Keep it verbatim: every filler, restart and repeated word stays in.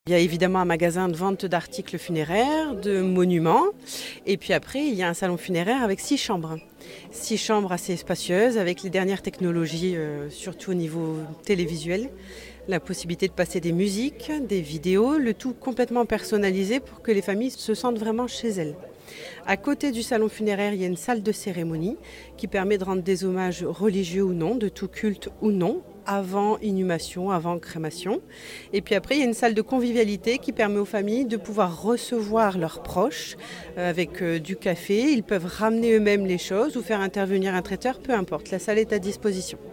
Il y a évidemment un magasin de vente d'articles funéraires, de monuments, et puis après il y a un salon funéraire avec six chambres. Six chambres assez spacieuses avec les dernières technologies, euh, surtout au niveau télévisuel. La possibilité de passer des musiques, des vidéos, le tout complètement personnalisé pour que les familles se sentent vraiment chez elles. À côté du salon funéraire, il y a une salle de cérémonie qui permet de rendre des hommages religieux ou non, de tout culte ou non, avant inhumation, avant crémation. Et puis après, il y a une salle de convivialité qui permet aux familles de pouvoir recevoir leurs proches euh, avec euh, du café. Ils peuvent ramener eux-mêmes les choses ou faire intervenir un traiteur, peu importe. La salle est à disposition.